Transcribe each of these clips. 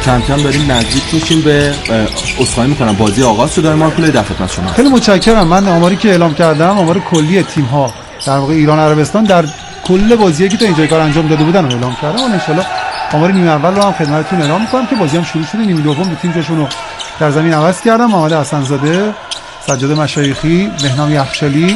کم کم داریم نزدیک میشیم به عذرخواهی میکنم بازی آغاز شده مارکولای در خدمت شما. خیلی متشکرم. من آماری که اعلام کردم آمار کلی تیم ها در واقع ایران عربستان در کل بازیایی که تا اینجا کار انجام داده بودن رو اعلام کردم و ان شاءالله آمار نیمه اول رو هم خدمتتون اعلام میکنم که بازی هم شروع شده. نیمه دوم دو تیم جاشون رو در زمین عوض کردم. محمد حسن‌زاده، سجاد مشایخی، بهنام یخچالی،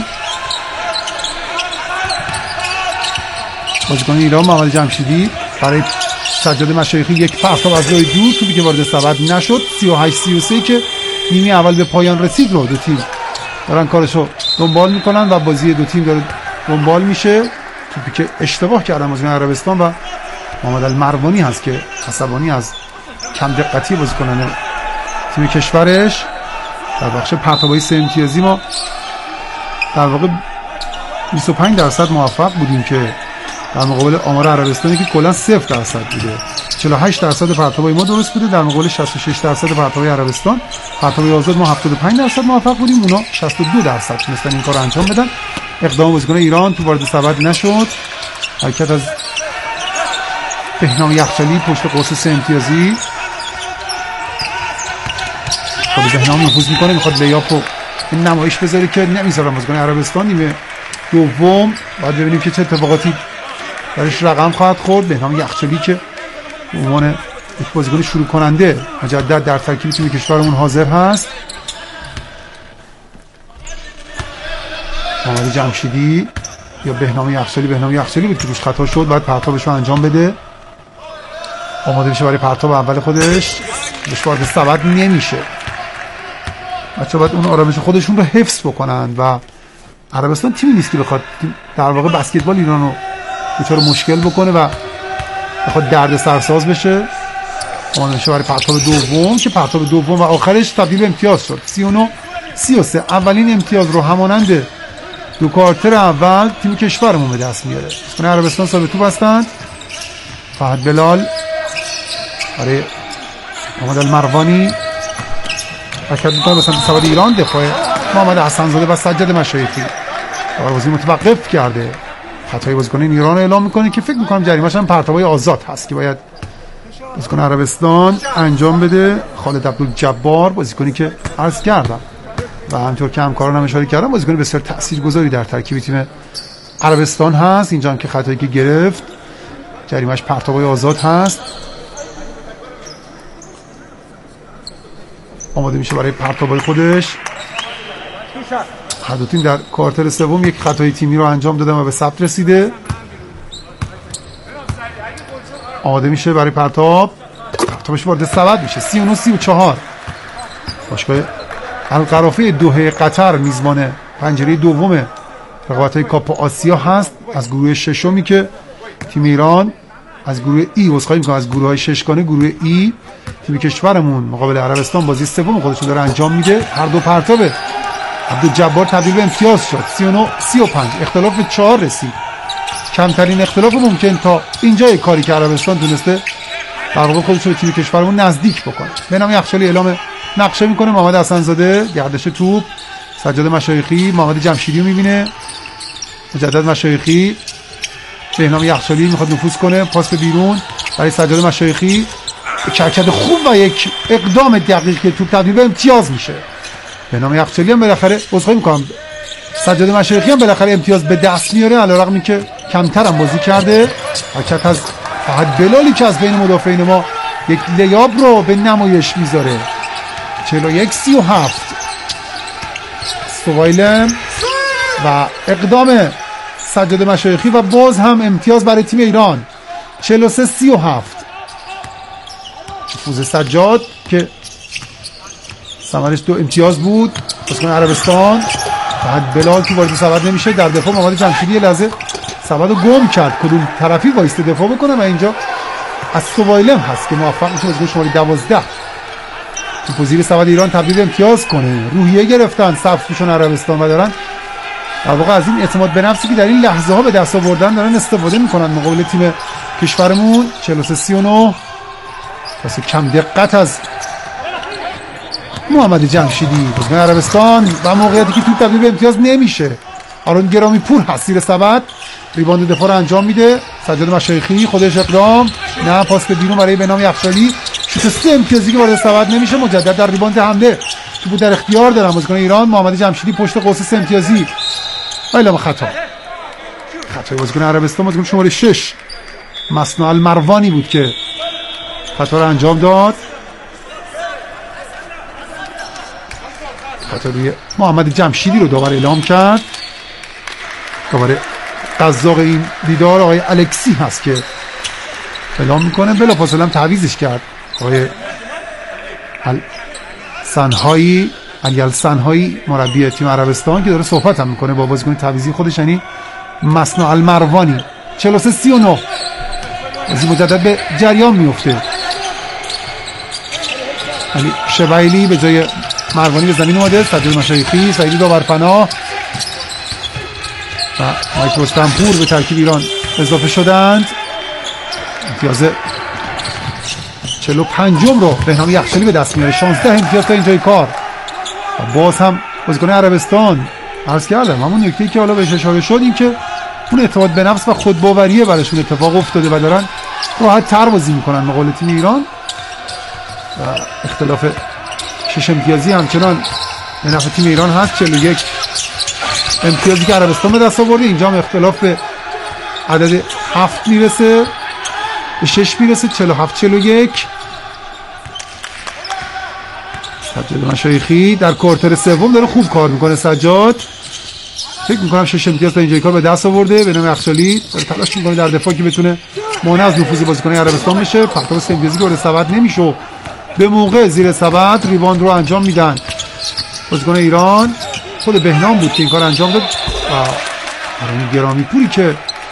بازیکن ایران محمد جمشیدی برای سجاد مشایخی یک پرتاب از روی دور، توپی که وارد سبد نشد. 38-33 که نیمه اول به پایان رسید رو دو تیم دارن کارشو دنبال میکنن و بازی دو تیم داره دنبال میشه. توپی که اشتباه کردن بازیکن عربستان و محمد المروانی هست که عصبانی از کم دقتی بازیکنان تیم کشورش. در بخش پرتاب‌های 3 امتیازی ما در واقع 25% موفق بودیم که در مقابل آمار عربستانی که کلا 0% بوده. 48% پرتاب‌های ما درست بوده در مقابل 66% پرتاب‌های عربستان. پرتاب‌های آزاد ما 75% موفق بودیم، اونا 62% تونستن این کارو انجام بدن. اقدام بازیکن ایران تو وارد سبد نشد. حرکت از بهنام یخچالی پشت قوس 3 امتیازی. خود بهنام نفوذ میکنه، میخواد لیاپ رو نمایش بذاره که نمیذارن بازیکن عربستان. نیمه دوم باید ببینیم که چه اتفاقاتی درش رقم خواهد خورد. بهنام یخچالی که به عنوان یک بازیکن شروع کننده مجدد در ترکیب تیم کشورمون حاضر هست. محمد جمشیدی یا بهنام یخچالی بود که روش خطا شد، بعد پرتابش رو انجام بده. آماده میشه برای پرتاب اول خودش، بهش وارد سبد نمیشه. بچه‌ها باید اون آرامش خودشون رو حفظ بکنن و عربستان تیمی نیست که بخواد در واقع بسکتبال ایران رو دچار مشکل بکنه و بخواد درد سرساز بشه. آماده میشه برای پرتاب دوم که پرتاب دوم و آخرش تبدیل به امتیاز شد. 39-33 اولین امتیاز رو همانند دو کوارتر اول تیم کشورمون به دست میاره. بازیکن عربستان صاحب توپ هستند. فهد بلال برای محمد المروانی حرکت میکنه به سمت سبد ایران. دفاع محمد حسن‌زاده و سجاد مشایخی بازی متوقف کرده. خطای بازیکن ایران اعلام میکنه که فکر میکنم جریمه‌ش هم پرتابای آزاد هست که باید بازیکن عربستان انجام بده. خالد عبدالجبار بازیکنی که عرض کردم و همینطور که همکارانم اشاره کردم بازیکن بسیار تاثیرگذاری در ترکیب تیم عربستان هست. اینجا هم که خطایی که گرفت جریمه‌اش پرتابای آزاد هست. آماده میشه برای پرتابای خودش. هر دو تیم در کوارتر سوم یک خطای تیمی رو انجام دادن و به ثبت رسیده. آماده میشه برای پرتابش وارد سبد میشه. 39-34 باشگاه القرافه دوحه قطر میزبان پنجره دوم رقابت‌های کاپ آسیا هست. از گروه ششمی که تیم ایران از گروه ای عذرخواهی می‌کنم از گروه‌های ششگانه گروه ای تیم کشورمون مقابل عربستان بازی سوم خودشون داره انجام میده. هر دو پرتاب عبدالجبار تبدیل به امتیاز شد. 39-35 اختلاف به 4 رسید. کمترین اختلاف ممکن تا اینجای کاری که عربستان تونسته در واقع خودش رو تیم کشورمون نزدیک بکنه. بهنام یخچالی اعلام نقشه میکنه. محمد حسن‌زاده گردش توپ. سجاد مشایخی محمد جمشیدی رو میبینه. مجدد مشایخی. بهنام یخچالی میخواد نفوذ کنه. پاس به بیرون برای سجاد مشایخی. یک حرکت خوب و یک اقدام دقیق که توپ تبدیل به امتیاز میشه. بهنام یخچالی هم بالاخره عذرخواهی میکنم سجاد مشایخی هم بالاخره امتیاز به دست میاره علیرغم اینکه کمتر هم بازی کرده. حرکت از فهد بلالی که از بین مدافعین ما یک لیاب رو به نمایش میذاره. 41-37 سوایلم و اقدام سجاد مشایخی و باز هم امتیاز برای تیم ایران. 43-37 نفوذ سجاد که ثمرش 2 امتیاز بود. بازیکن عربستان فهد بلال که وارد سبد نمیشه. در دفاع محمد جمشیدی یه لحظه سبد رو گم کرد کدوم طرفی وایسته دفاع بکنه و اینجا از سوایلم هست که موفق میشه از شماره 12 تو زیر سبد ایران تبدیل امتیاز کنه. روحیه گرفتن سبزپوشان عربستان و دارن در واقع از این اعتماد به نفسی که در این لحظه ها به دست آوردن دارن استفاده میکنن مقابل تیم کشورمون. 43-39 واسه کم دقت از محمد جمشیدی بازیکن عربستان و موقعیتی که توپ تبدیل به امتیاز نمیشه. آرون گرامی پور هست زیر سبد. ریباند دفاع رو انجام میده. سجاد مشایخی خودش اقدام نه پاس به بیرون برای بهنام یخچالی. شوت 3 امتیازی که وارد سبد نمیشه. مجدد در ریباند حمله توپو در اختیار دارن بازیکن ایران. محمد جمشیدی پشت قوس 3 امتیازی اعلام خطای بازیکن عربستان. بازیکن شماره 6 مصنوع المروانی بود که خطا رو انجام داد. خطا روی محمد جمشیدی رو داور اعلام کرد. داور قزاق این دیدار آقای الکسی هست که اعلام میکنه. بلافاصله هم تعویضش کرد آقای سنهایی مربی تیم عربستان که داره صحبت هم میکنه با بازیکن تعویضی خودش، یعنی مصنوع المروانی. 43-39 بازی مجدد به جریان میفته. یعنی شبیلی به جای مروانی به زمین اومده. سجاد مشایخی، سعید داورپناه و مایک رستمپور به ترکیب ایران اضافه شدند. امتیاز 45 رو بهنام یخچالی به دست میاره. 16 امتیاز تا اینجای کار. و باز هم بازیکن عربستان عرض کردم همون نکته‌ای که حالا بهش اشاره شد، این که اون اعتماد به نفس و خودباوریه براشون اتفاق افتاده و دارن راحت تر بازی میکنن مقابل تیم ایران. و اختلاف 6 امتیازی همچنان به نفع تیم ایران هست. 41 امتیازی که عربستان به دست آورده. اینجا هم اختلاف به عدد 7 میرسه، به 6 میرسه. 47-41. سجاد مشایخی در کوارتر سوم داره خوب کار میکنه. سجاد فکر میکنم 6 امتیاز تا اینجای کار به دست آورده. به نام یخچالی داره تلاش میکنه در دفاع که بتونه مانع از نفوذ بازیکنان عربستان بشه. پرتاب 3 امتیازی که وارد سبد نمیشه. به موقع زیر سبد ریباند رو انجام میدن بازیکن ایران. خود بهنام بود که این کار انجام داد. آرون گرامی پوری که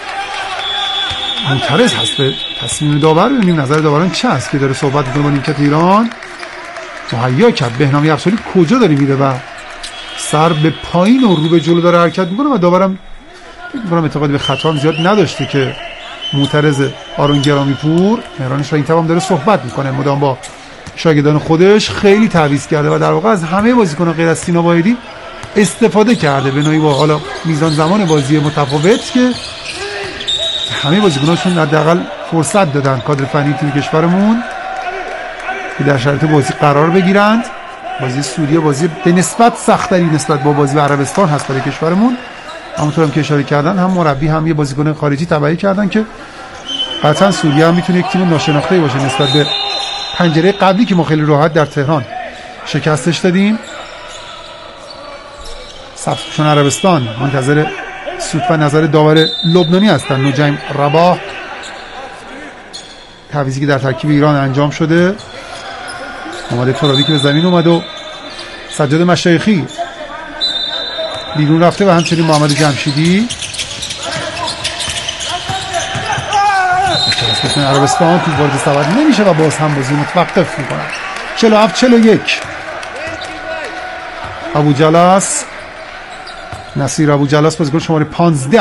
معترض هست به تصمیم داور. ببینیم نظر داوران چه است که داره صحبت میکنه با نیمکت ایران. مهیا کرد بهنام یخچالی کجا داره میره و سر به پایین و رو به جلو داره حرکت میکنه و داورم فکر میکنم اعتقاد به خطا هم زیاد نداشته که معترض آرون گرامی پور. مهرانش را این تمام داره صحبت میکنه مدام با شاگردان خودش. خیلی تعویض کرده و در واقع از همه بازیکنان غیر از سینا واحدی استفاده کرده به نوعی با حالا میزان زمان بازی متفاوت که همه بازیکناشون حداقل فرصت دادن کادر فنی تیم کشورمون که در شرایط بازی قرار بگیرند. بازی سوریه بازی به نسبت سخت‌تری نسبت با بازی عربستان هست برای کشورمون. همونطور هم که اشاره کردن هم مربی هم یه بازیکن خارجی تبعی کردن که قطعا سوریه هم میتونه یک تیم ناشناخته باشه نسبت به پنجره قبلی که ما خیلی راحت در تهران شکستش دادیم. سبزپوشان عربستان منتظر سود و نظر داور لبنانی هستن. نجیم رباح تعویضی که در ترکیب ایران انجام شده. محمد ترابی که به زمین اومد و سجاد مشایخی بیرون رفته و همچنین محمد جمشیدی. عربستان تو وارد سبد نمیشه و باز هم بازی متوقف میکنن. 47-41 ابو جلاس، نصیر ابو جلاس بازیکن شماره 15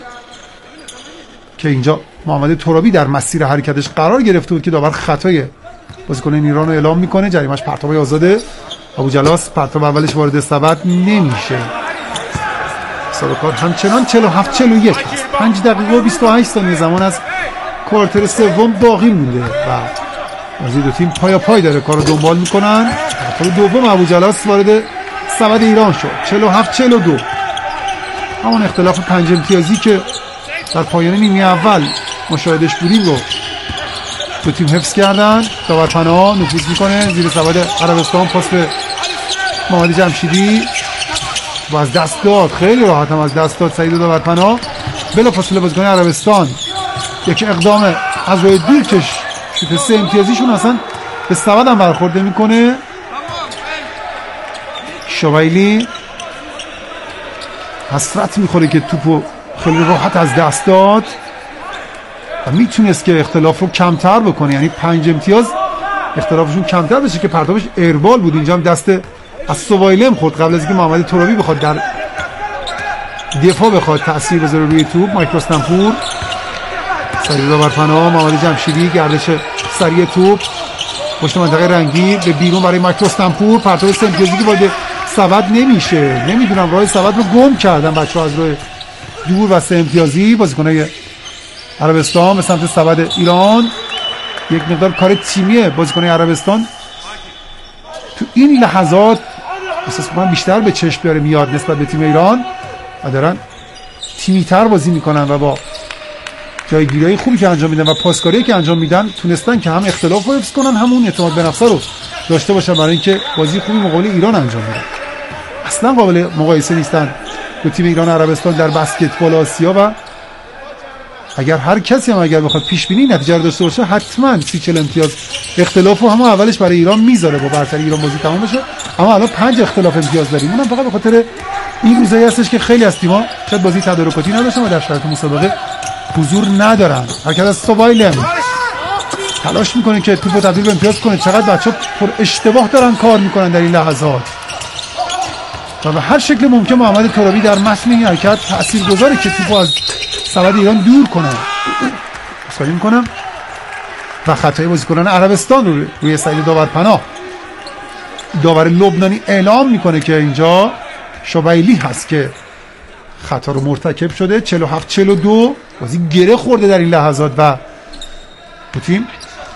که اینجا محمد ترابی در مسیر حرکتش قرار گرفته بود که داور خطای بازیکن ایران رو اعلام میکنه. جریمش پرتاب آزاده. ابو جلاس پرتاب اولش وارد سبد نمیشه. حساب کار همچنان 47-41 هست. 5 دقیقه و 28 ثانیه زمان از کوارتر سوم باقی مونده و بازی دو تیم پایا پای داره کارو دنبال میکنن. پرتاب دوم ابو جلاس وارد سبد ایران شد. 47-42 همون اختلاف 5 امتیازی که در پایان نیمه اول مشاهدش بودیم رو دو تیم حفظ کردن. داورپناه نفوذ میکنه زیر سبد عربستان. پاس به محمد جمشیدی و از دست داد. خیلی راحت هم از دست داد سعید داورپناه. بلافاصله بازیکن عربستان یک اقدام از روی دور کش شوت 3 امتیازیشون اصلا به سبد هم برخورده میکنه. شویلی حسرت میخوره که توپو خیلی راحت از دست داد و میتونست که اختلاف رو کمتر بکنه، یعنی 5 امتیاز اختلافشون کمتر بشه که پرتابش ایربال بود. اینجا هم دست از سوایلم خورد قبل از اینکه محمد ترابی بخواد در دفاع بخواد تأثیر بذاره روی توپ. مایک رستمپور، سعید داورپناه، محمد جمشیدی، گردش سریع توپ پشت منطقه رنگی به بیرون برای مایک رستمپور. پرتاب 3 امتیازی که وارد سبد نمیشه. نمیدونم راه سبد رو گم کردن بچه‌ها از راه دور و 3 امتیازی بازیکنای عربستان به سمت سبد ایران. یک مقدار کار تیمیه بازیکن عربستان تو این لحظات احساس می‌کنم بیشتر به چشم بیاره میاد نسبت به تیم ایران و دارن تیمی‌تر بازی میکنن و با جایگیری خوبی که انجام میدن و پاسکاری که انجام میدن تونستن که هم اختلاف رو حفظ کنن همون اعتماد به نفس رو داشته باشن برای اینکه بازی خوبی مقابل ایران انجام بدن. اصلا قابل مقایسه نیستن دو تیم ایران و عربستان در بسکتبال آسیا و اگر هر کسی هم اگر بخواد پیش بینی نتیجه رو داشته باشه حتما 30-40 امتیاز اختلاف رو همون اولش برای ایران میذاره با برتری ایران بازی تمام بشه، اما الان 5 اختلاف امتیاز داریم. اونم فقط به خاطر این روزایی هستش که خیلی از تیم‌ها شاید بازی تدارکاتی نداشتن و در شرایط مسابقه حضور ندارن. حرکت از سوایلم تلاش میکنه که توپو تبدیل به امتیاز کنه. چقدر بچه‌ها پر اشتباه دارن کار میکنن در این لحظات و به هر شکل ممکن محمد ترابی در متن این حرکت تاثیرگذاره که توپو از سبد ایران دور کنه. اصلاحی میکنم و خطای بازیکنان عربستان رو روی سعید داورپناه. داور لبنانی اعلام میکنه که اینجا شبیلی هست که خطا رو مرتکب شده. 47-42 بازی گره خورده در این لحظات و دو تیم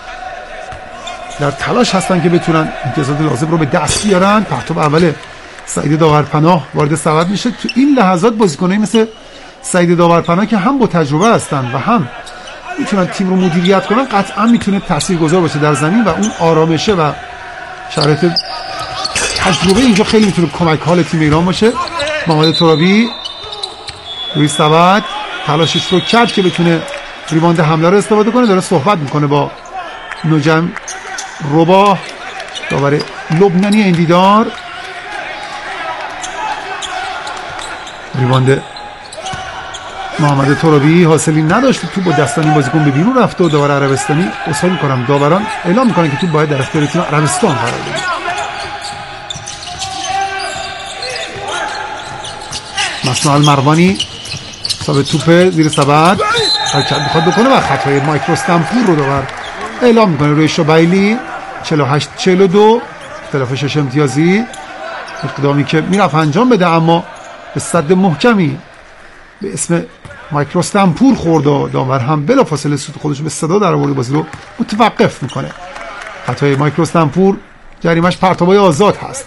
در تلاش هستن که بتونن امتیازات لازم رو به دست بیارن. پرتاب اول سعید داورپناه وارد سبد میشه. تو این لحظات بازیکنایی مثل سعید داورپناه که هم با تجربه هستن و هم میتونن تیم رو مدیریت کنن قطعا میتونه تاثیرگذار باشه در زمین و اون آرامشه و شرایط تجربه اینجا خیلی میتونه کمک حال تیم ایران باشه. محمد ترابی روی سبد تلاشش رو کرد که بتونه ریباند حمله رو استفاده کنه. داره صحبت میکنه با نجم رباه داور لبنانی این دیدار. ریباند محمد ترابی حاصلی نداشت، تو با دستانی بازیکن به بیرون رفته و داور عربستانی اصلاح میکنم داوران اعلام میکنن که تو باید در اختیار تیم عربستان قرار بگیره. مصنوع المروانی حساب توپ زیر سبد حرکت میخواد بکنه و خطای مایک رستمپور رو داور اعلام میکنه روی شبیلی. 48-42 اختلاف 6 امتیازی. اقدامی که میرفت انجام بده اما به صد محکمی به اسم مایک رستمپور خورد و داور هم بلافاصله سوت خودش به صدا در آورد بازی رو متوقف میکنه. خطای مایک رستمپور جریمش پرتابای آزاد هست.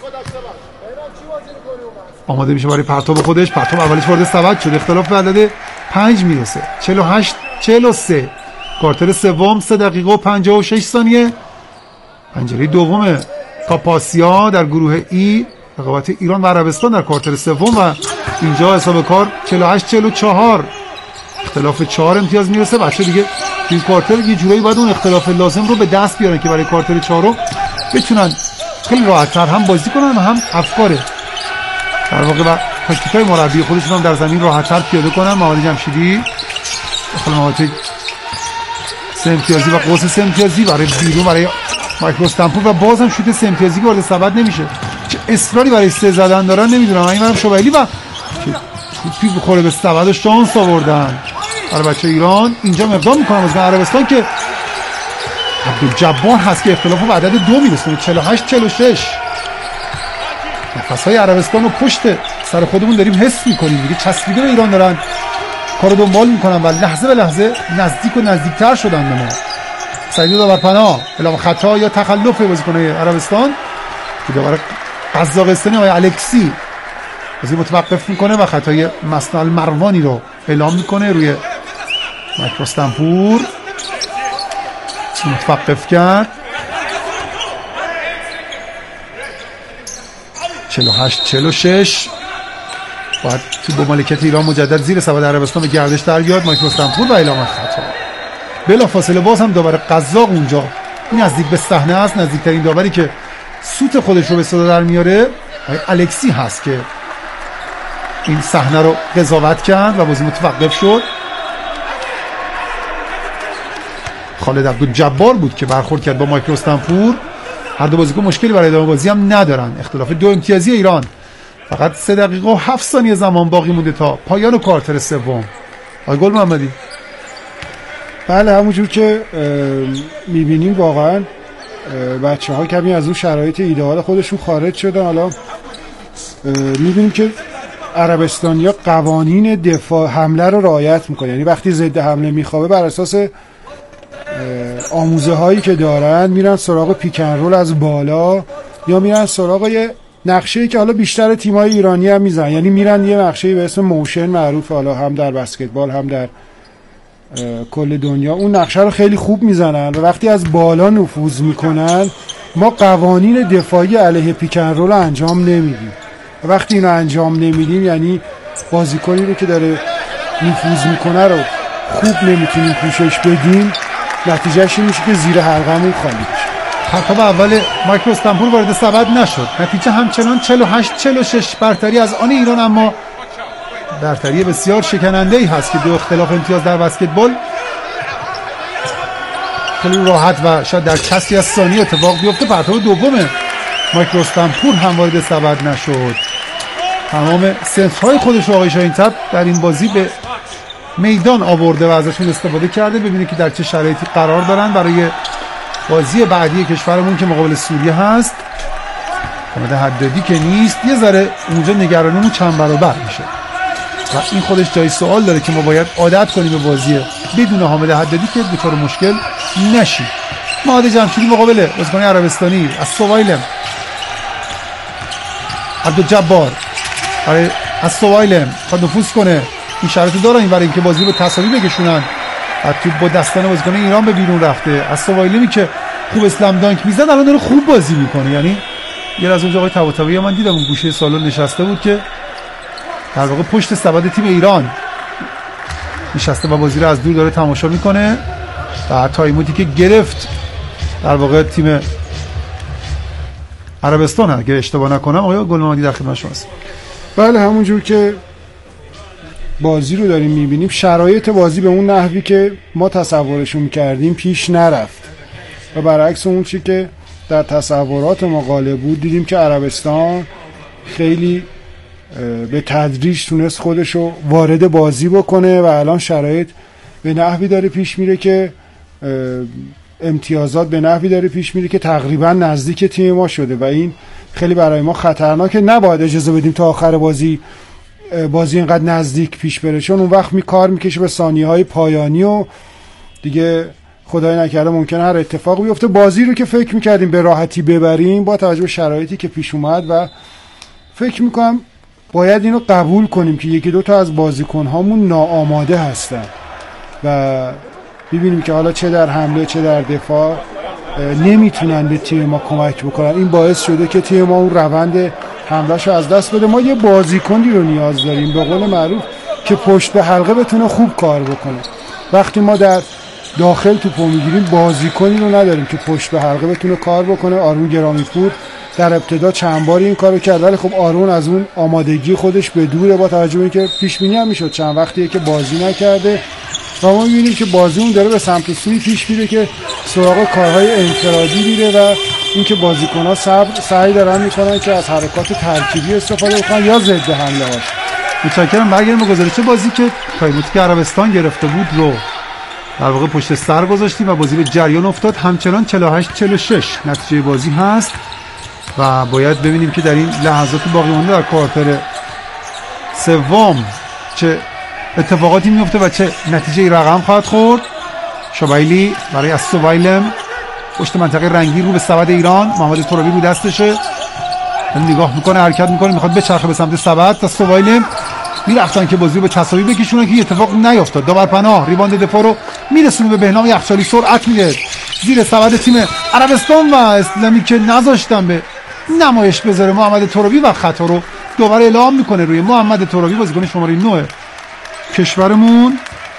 آماده میشه برای پرتاب خودش. پرتاب اولش وارد سبد شد. اختلاف به عدد 5 میرسه. 48-43 کوارتر سوم 3 دقیقه و 56 ثانیه. پنجره دوم کاپ آسیا در گروه ای رقابت ایران و عربستان در کوارتر سوم و اینجا حساب کار 48-44 اختلاف 4 امتیاز میرسه. بچه دیگه این کوارتر یه جورایی باید اون اختلاف لازم رو به دست بیارن که برای کوارتر 4 بتونن خیلی راحت‌تر هم بازی کنن و هم افکار در واقع و تاکتیکای مربی خودشون هم در زمین راحت‌تر پیاده کنن. محمد جمشیدی داخل محوطه 3 امتیازی و قوس 3 امتیازی برای بیرون برای مایک رستمپور و بازم شوت 3 امتیازی وارد سبد نمیشه. چه اصراری برای 3 زدن دارن نمیدونم. این برام شبیلی و توپی بخوره به سبد و شانس آوردن برای بچه ایران. اینجا مقدام میکنم از عربستان که عبدالجبار هست که اختلاف به عدد 2 میرسونه. 48-46 نفسهای عربستان رو پشت سر خودمون داریم حس میکنیم دیگه. چسبیده به ایران دارن کارو دنبال میکنن و لحظه به لحظه نزدیک و نزدیکتر شدن به ما. سعید داورپناه اعلام خطا یا تخلف بازیکن‌های عربستان که داور قزاقستانی آقای الکسی بازی متوقف میکنه و خطای مصنوع المروانی رو اعلام میکنه روی مایک رستمپور. متوقف کرد. 48-46 باید تو با مالکیت ایران مجدد زیر سبد عربستان به گردش در بیاد. مایک رستمپور و اعلام خطا. بلافاصله باز هم داور قزاق اونجا نزدیک به صحنه است. نزدیکترین داوری که سوت خودش رو به صدا در میاره الکسی هست که این صحنه رو قضاوت کرد و بازی متوقف شد. خالد عبدالجبار بود که برخورد کرد با مایک رستمپور. هر دو بازیکن مشکلی برای ادامه بازی هم ندارن. اختلاف 2 امتیازی ایران. فقط 3 دقیقه و 7 ثانیه زمان باقی مونده تا پایان کوارتر سوم. آقای گل محمدی. بله همونجور که میبینیم واقعا بچه ها کمی از اون شرایط ایدئال خودشون خارج شدن. حالا میبینیم که عربستانیا قوانین دفاع حمله رو رعایت میکنه، یعنی وقتی ضد حمله میخوابه بر اساس آموزه هایی که دارن میرن سراغ پیکن رول از بالا یا میرن سراغ یه نقشه‌ای که حالا بیشتر تیم‌های ایرانی هم میزنن، یعنی میرن یه نقشه‌ای به اسم موشن معروف حالا هم در بسکتبال هم در کل دنیا، اون نقشه رو خیلی خوب میزنن و وقتی از بالا نفوذ میکنن ما قوانین دفاعی علیه پیکن رول انجام نمیدیم و وقتی اینو انجام نمیدیم یعنی بازیکنی رو که داره نفوذ میکنه رو خوب نمیتونیم پوشش بدیم، نتیجهش این میشه که زیر حلقمون خالی میشه. پرتاب اول مایک رستمپور وارد سبد نشد، نتیجه همچنان 48-46 برتری از آن ایران، اما برتری بسیار شکننده ای هست که دو اختلاف امتیاز در بسکتبال خیلی راحت و شاید در کسری از ثانیه اتفاق بیفته. پرتاب دوم مایک رستمپور هم وارد سبد نشد. تمام سنترهای خودش رو آقای شاهین‌طبع در این بازی به میدان آورده و ازشون استفاده کرده. ببینید که در چه شرایطی قرار دارن برای بازی بعدی کشورمون که مقابل سوریه هست. حامد حدادی که نیست، یه ذره اونجا نگرانیمون چند برابر میشه و این خودش جای سوال داره که ما باید عادت کنیم به بازی بدون حامد حدادی که دچار مشکل نشیم. مهدی جمشیدی مقابل بازیکن عربستانی از سوایلم، عبدالجبار برای از سوایلم خواهد نفوذ کنه. این شرط دارن برای اینکه بازی به تساوی بکشونن و توپ با دستان بازیکن ایران به بیرون رفته. از سوایلمی که خوب اسلام دانک میزد الان داره خوب بازی میکنه، یعنی یه از اونجا آقای طباطبایی من دیدم اون گوشه سالن نشسته بود که در واقع پشت سبد تیم ایران نشسته و بازی رو از دور داره تماشا میکنه و تایموتی که گرفت در واقع تیم عربستان هست اگه اشتباه نکنم. آقای گلنادی در خدمت شماست. بله، همونجور که بازی رو داریم میبینیم شرایط بازی به اون نحوی که ما تصورشون کردیم پیش نرفت و برعکس اون چی که در تصورات ما غالب بود دیدیم که عربستان خیلی به تدریج تونست خودشو وارد بازی بکنه و الان شرایط به نحوی داره پیش میره که امتیازات به نحوی داره پیش میره که تقریبا نزدیک تیم ما شده و این خیلی برای ما خطرناکه. نباید اجازه بدیم تا آخر بازی اینقدر نزدیک پیش بره، چون اون وقت کار میکشه به ثانیه‌های پایانی و دیگه خدای نکرده ممکنه هر اتفاقی بیفته. بازی رو که فکر میکردیم به راحتی ببریم با توجه به شرایطی که پیش اومد و فکر میکنم باید اینو قبول کنیم که یکی دو تا از بازیکن‌هامون ناآماده هستن و ببینیم که حالا چه در حمله چه در دفاع نمیتونن به تیم ما کمک بکنن. این باعث شده که تیم ما اون روند حمله‌شو از دست بده. ما یه بازیکنی رو نیاز داریم به قول معروف که پشت به حلقه بتونه خوب کار بکنه. وقتی ما در داخل توپو میگیریم بازیکنی رو نداریم که پشت به حلقه بتونه کار بکنه. آرون گرامی‌پور در ابتدا چند باری این کارو کرد ولی خب آرون از اون آمادگی خودش به دوره، با توجه به اینکه پیش بینی هم میشد چند وقتیه که بازی نکرده و ما می‌بینیم که بازیمون داره به سمت سوی پیش میره که سراغ کارهای انفرادی میره و اینکه بازیکن‌ها سعی دارن میکنن که از حرکات ترکیبی استفاده کنن یا ضد حمله هاش. متشکرم. برگردیم به گزارش بازی که تایموتی که عربستان گرفته بود رو در واقع پشت سر گذاشتیم و بازی به جریان افتاد. همچنان 48-46 نتیجه بازی هست و باید ببینیم که در این لحظات باقی مونده در کوارتر سوم چه اتفاقاتی میفته و چه نتیجه رقم خواهد خورد. شبایلی برای از سوایلم پشت منطقه رنگی رو به سبد ایران، محمد ترابی رو دستشه، نگاه میکنه حرکت میکنه میخواد بچرخه به سمت سبد. تا سوایلم میرفتن که بازی رو به تساوی بکشونن که اتفاق نیفتاد. داورپناه ریباند دفاع رو میرسونه به بهنام یخچالی، سرعت میده زیر سبد تیم عربستان و اسلامی که نذاشتن به نمایش بذاره محمد ترابی و خطا رو دوباره اعلام میکنه روی محمد ترابی بازیکن شماره 9 کشورمون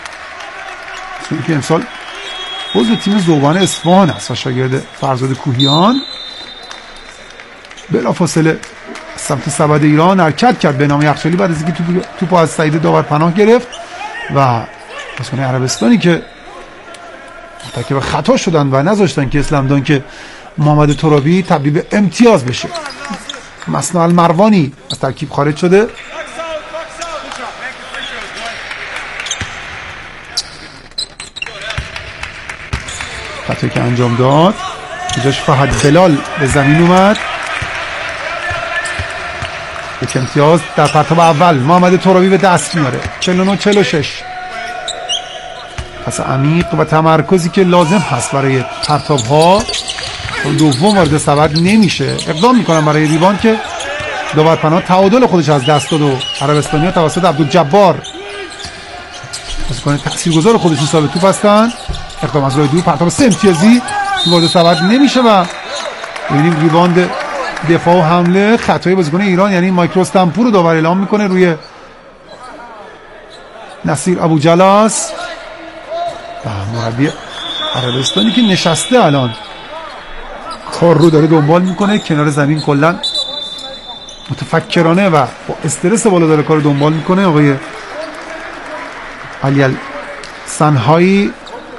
که امسال عضو تیم ذوبان اصفهان است و شاگرد فرزاد کوهیان. بلافاصله سمت سبد ایران حرکت کرد به نام یخچالی بعد از اینکه توپو از سعید داورپناه گرفت و بازیکن عربستانی که مرتکب خطا شدن و نذاشتن که اسلام دان که محمد ترابی تبدیل به امتیاز بشه. مصنع المروانی از ترکیب خارج شده. خطایی که انجام داد جاش فهد بلال به زمین اومد. یک امتیاز در پرتاب اول محمد ترابی به دست میاره. 49-46 پس عمیق و تمرکزی که لازم هست برای پرتاب ها دوم وارد سبد نمیشه. اقدام میکنن برای ریباند که داورپناه تعادل خودش از دست داد و عربستانی‌ها توسط عبدالجبار بازیکن تاثیرگذار خودشون ثابت توپ هستن. اقدام از راه دور پرتاب 3 امتیازی وارد سبد نمیشه و ببینیم ریباند دفاع و حمله خطای بازیکن ایران یعنی مایکروستامپور رو داور اعلام میکنه روی نصیر ابوجلاس و مربی عربستانی که نشسته الان کار رو داره دنبال میکنه کنار زمین کلا متفکرانه و با استرس بالا داره کار رو دنبال میکنه. آقای علی سنهایی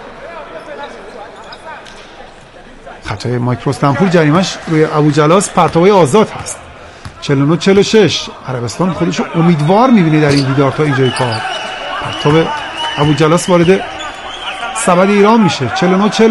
خطای مایکروستامپور جریمش روی ابوجلاس پرتابای آزاد هست. 49-46 عربستان خودش رو امیدوار میبینه در این دیدار تا اینجای کار. پرتاب ابوجلاس وارد سبد ایران میشه. 49-47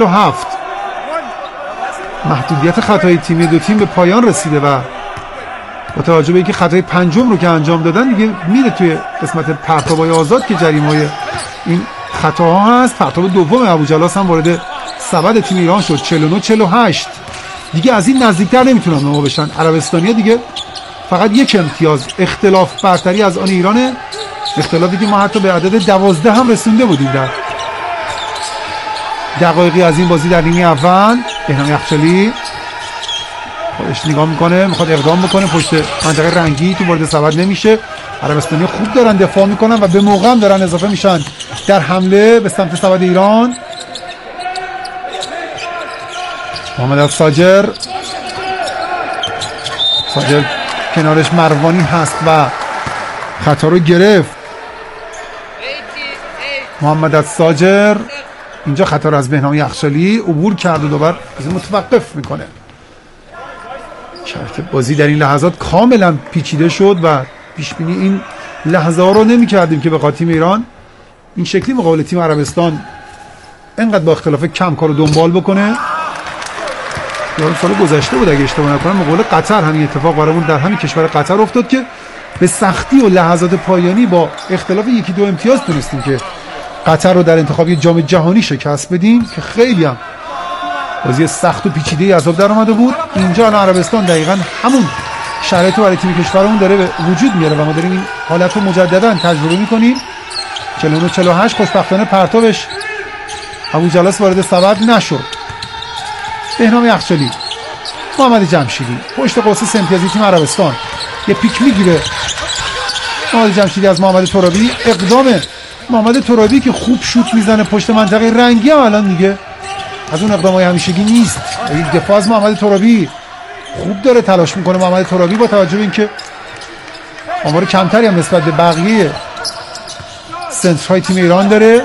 محدودیت خطای تیمی دو تیم به پایان رسیده و با توجه به اینکه خطای پنجم رو که انجام دادن دیگه میره توی قسمت پرتابای آزاد که جریمه‌های این خطاها هست. پرتاب دوم ابوجلاس هم وارد سبد تیم ایران شد. 49-48 دیگه از این نزدیکتر نمیتونن ما بشن. عربستانی‌ها دیگه فقط یک امتیاز اختلاف برتری از آن ایرانه، اختلافی که ما حتی به عدد 12 هم رسونده بودیم در دقایقی از این بازی. در نیمه اول بهنام یخچالی خودش نگاه میکنه، میخواد اقدام بکنه، پشت منطقه رنگی تو وارد سبد نمیشه. عربستانی خوب دارن دفاع میکنن و به موقع هم دارن اضافه میشن در حمله به سمت سبد ایران. محمد ساجر کنارش مروانی هست و خطا رو گرفت. محمد ساجر اینجا خطا رو از بهنام یخچالی عبور کرد و دوباره متوقف میکنه. شرط بازی در این لحظات کاملا پیچیده شد و پیش بینی این لحظه ها رو نمی کردیم که بخواد تیم ایران این شکلی مقابل تیم عربستان اینقدر با اختلاف کم کار رو دنبال بکنه. یادم سال گذشته بود اگه اشتباه نکنم مقابل قطر همین اتفاق برامون در همین کشور قطر افتاد که به سختی و لحظات پایانی با اختلاف 1-2 امتیاز تونستیم که قطر رو در انتخابی جام جهانی شکست بدیم که خیلی هم بازی سخت و پیچیده‌ای از آب در اومده بود. اینجا الان عربستان دقیقاً همون شرایط رو برای تیم کشورمون داره به وجود میاره و ما داریم این حالت رو مجددا تجربه می‌کنیم. 49-48 خوشبختانه پرتابش ابوجلاس وارد سبد نشد. بهنام یخچالی، محمد جمشیدی پشت قوس 3 امتیازی تیم عربستان یه پیک میگیره. محمد جمشیدی از محمد ترابی، اقدام محمد ترابی که خوب شوت میزنه پشت منطقه رنگی هم الان دیگه از اون اقدامای همیشگی نیست. این دفاع از محمد ترابی خوب داره تلاش میکنه. محمد ترابی با توجه به اینکه آمار کمتری هم نسبت به بقیه سنترهای تیم ایران داره،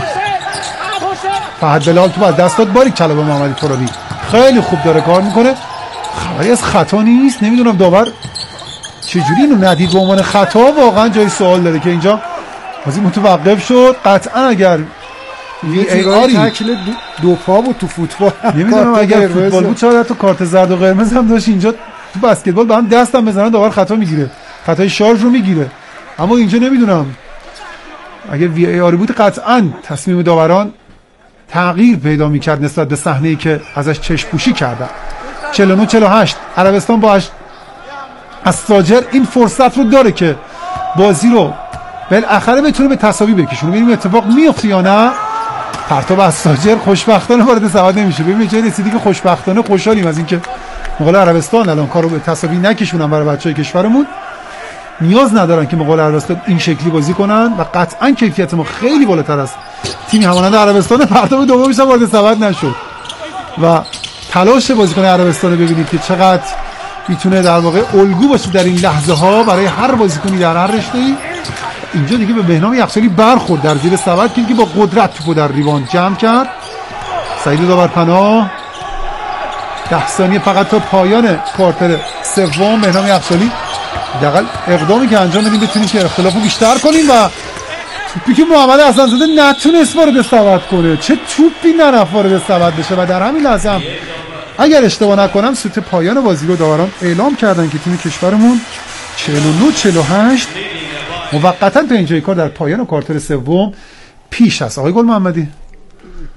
فهد بلال تو از دست داد. باریک کلا به محمد ترابی، خیلی خوب داره کار میکنه. خبری از خطا نیست. نمیدونم داور چجوری اینو ندید به عنوان خطا. واقعا جای سوال داره که اینجا بازی متوقف شد. قطعا اگر تکل دو پا بود تو فوتبال، نمیدونم اگر فوتبال بود شاید حتی کارت زرد و قرمز هم داشت. اینجا تو بسکتبال با هم دست هم بزنن داور خطا میگیره، خطای شارژ رو میگیره. اما اینجا نمیدونم اگر وی ای آر بود قطعا تصمیم داوران تغییر پیدا میکرد نسبت به صحنه‌ای که ازش چشم پوشی کردن. 49-48 عربستان با از ساجر این فرصت رو داره که بازی رو بالاخره بتونه به تساوی بکشونه. ببینیم اتفاق میفته یا نه. پرتاب از ساجر خوشبختانه وارد سبد نمیشه. ببینیم چه رسیدی که خوشبختانه خوشحالیم از اینکه مقابل عربستان الان کارو به تساوی نکشونن. برای بچهای کشورمون نیاز ندارن که مقابل عربستان این شکلی بازی کنن و قطعا کیفیت ما خیلی بالاتر است. تیم همانند عربستان پرتاب دومش وارد سبد نشد و تلاش بازیکن عربستان رو ببینید که چقدر میتونه در واقع الگو باشه در این لحظه ها برای هر بازیکنی در هر رشته‌ای. اینجا دیگه به بهنام یخچالی برخورد در زیر سبد که با قدرت توپو در ریباند جمع کرد. سعید داورپناه 10 ثانیه فقط تا پایان کوارتر سوم. بهنام یخچالی حداقل اقدامی که انجام بدیم بتونیم که اختلافو بیشتر کنیم و توپی که محمد حسن‌زاده نتونست وارد سبد کنه. چه توپی نرفت وارد سبد بشه و در همین لحظه هم اگر اشتباه نکنم سوت پایان بازی رو داوران اعلام کردن که تیم کشورمون 49-48 موقتا تا اینجای کار در پایان کوارتر سوم پیش است. آقای گل محمدی.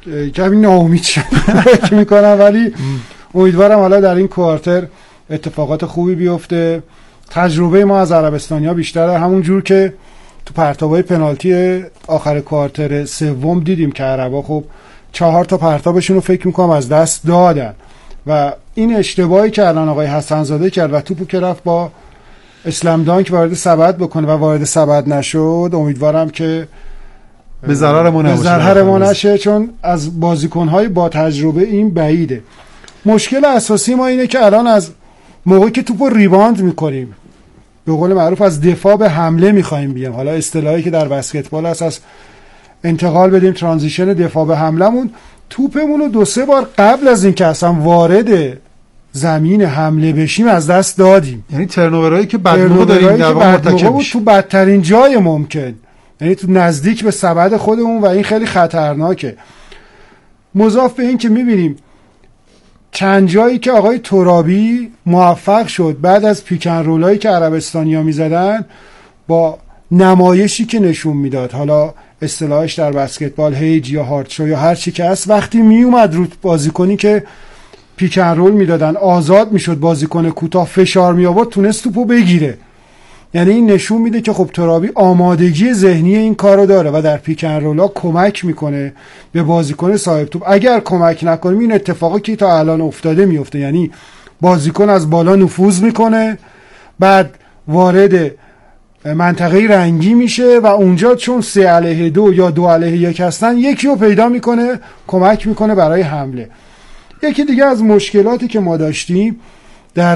کمی ناامید شدم فکر میکنم، ولی امیدوارم حالا در این کوارتر اتفاقات خوبی بیفته. تجربه ما از عربستانیا بیشتره، همون جور که تو پرتابای پنالتی آخر کوارتر سوم دیدیم که عربا خب 4 تا پرتابشون رو فکر میکنم از دست دادن و این اشتباهی که الان آقای حسن‌زاده کرد و توپو که رفت با اسلام دانک وارد سبد بکنه و وارد سبد نشد، امیدوارم که به ضرر ما نشه، چون از بازیکن‌های با تجربه این بعیده. مشکل اساسی ما اینه که الان از موقعی که توپو ریباند میکنیم، به قول معروف از دفاع به حمله میخوایم بیام، حالا اصطلاحی که در بسکتبال هست از انتقال بدیم، ترانزیشن دفاع به حملمون، توپمون رو 2-3 بار قبل از این که اصلا وارد زمین حمله بشیم از دست دادیم. یعنی ترنوورایی که بعد موقع داریم در واقع مرتکب تو بدترین جای ممکن، یعنی تو نزدیک به سبد خودمون و این خیلی خطرناکه. مضاف به این که میبینیم چند جایی که آقای ترابی موفق شد بعد از پیکن رولایی که عربستانیا میزدن با نمایشی که نشون میداد، حالا اصطلاحش در بسکتبال هیج یا هارد شو یا هر چی که هست، وقتی میومد رو بازیکنی که پیکن رول میدادن آزاد میشد، بازیکن کوتاه فشار می آورد، تونست توپو بگیره. یعنی این نشون میده که خب ترابی آمادگی ذهنی این کارو داره و در پیکن رولا کمک میکنه به بازیکن صاحب توپ. اگر کمک نکنیم این اتفاقی که تا الان افتاده میفته، یعنی بازیکن از بالا نفوذ میکنه، بعد وارد منطقه رنگی میشه و اونجا چون 3-2 یا 2-1 هستن، یکی رو پیدا میکنه کمک میکنه برای حمله. یکی دیگه از مشکلاتی که ما داشتیم در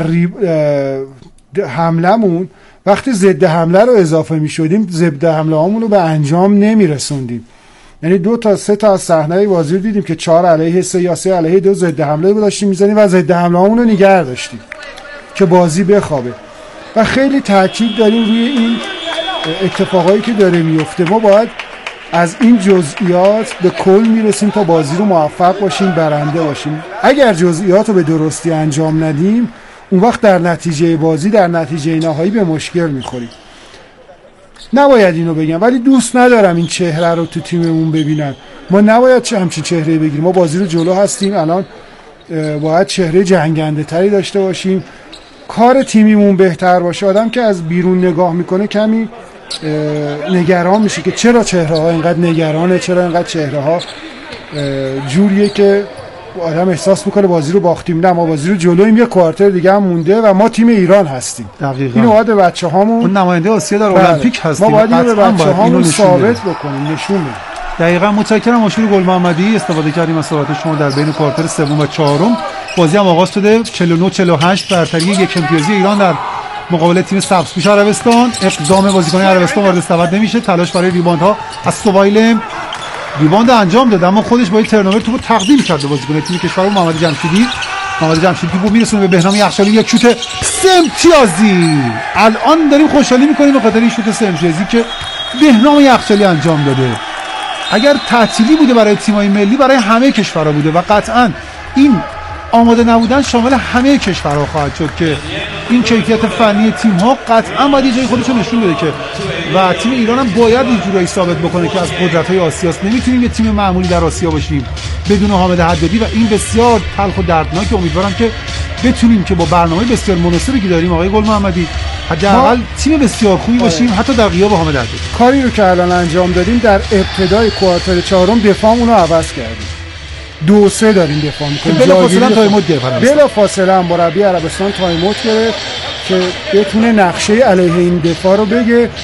حملمون، وقتی ضد حمله رو اضافه می شدیم، ضد حمله هامون رو به انجام نمی رسوندیم. یعنی 2 تا 3 تا از صحنه بازی رو دیدیم که 4-3 یا 3-2 ضد حمله رو داشتیم میزنیم و ضد حمله هامون رو نگه داشتیم که بازی بخوابه. و خیلی تاکید داریم روی این اتفاقایی که داره میفته. ما باید از این جزئیات به کل میرسیم تا بازی رو موفق باشیم، برنده باشیم. اگر جزئیات رو به درستی انجام ندیم، اون وقت در نتیجه بازی، در نتیجه نهایی به مشکل میخوریم. نباید اینو بگم، ولی دوست ندارم این چهره رو تو تیممون ببینن. ما نباید همچین چهره بگیریم. ما بازی رو جلو هستیم، الان باید چهره جنگنده تری داشته باشیم، کار تیمیمون بهتر باشه. آدم که از بیرون نگاه میکنه کمی نگران میشه که چرا چهره ها اینقدر نگرانه، چرا اینقدر چهره ها جوریه که آدم احساس میکنه بازی رو باختیم. نه، ما بازی رو جلویم، یه کوارتر دیگه هم مونده و ما تیم ایران هستیم. دقیقاً اینو باید به بچه‌هامون، اون نماینده آسیا در المپیک هستیم، ما باید اینو به بچه‌هامون ثابت بکنیم، نشون بدیم. دقیقاً. متشکرم مشیر گل محمدی، استفاده کردیم از صحبت شما در بین کوارتر سوم و چهارم. بازی هم آغاز شده، 49-48 برتری یک امتیازی ایران در مقابل تیم سبزپوش عربستان. اقدام بازیکنان عربستان وارد سبد نمیشه، تلاش برای ریباندها از سوایل ریباند انجام داد، اما خودش با این ترنوور توپو تقدیم کرد به بازیکن تیم کشور محمد جمشیدی. محمد جمشیدی توپو میرسونه به بهنام یخچالی، یک شوت 3 امتیازی. الان داریم خوشحالی میکنیم به خاطر این شوت 3 امتیازی که بهنام یخچالی انجام داده. اگر تعطیلی بوده برای تیم‌های ملی، برای همه کشورها بوده و قطعاً این آماده نبودن شامل همه کشورها خواهد شد که این کیفیت فنی تیم‌ها قطعاً باید یه جای خودش رو نشون بده که و تیم ایران هم باید اینجوری ثابت بکنه که از قدرت‌های آسیاست. نمیتونیم یه تیم معمولی در آسیا باشیم بدون حامد حدادی و این بسیار تلخ و دردناکه. امیدوارم که بتونیم که با برنامه بسیار مناسبی که داریم آقای گل محمدی حداقل تیم بسیار خوبی باشیم، حتی در غیاب حامد حدادی. کاری رو که الان انجام دادیم در ابتدای کوارتر چهارم دفاعمون رو عوض کردیم. 2-3 داریم دفاع می‌کنیم. بلافاصله تایم اوت گرفت. بلافاصله هم مربی عربستان تایم اوت گرفت که بتونه نقشه علیه این دفاع رو بگه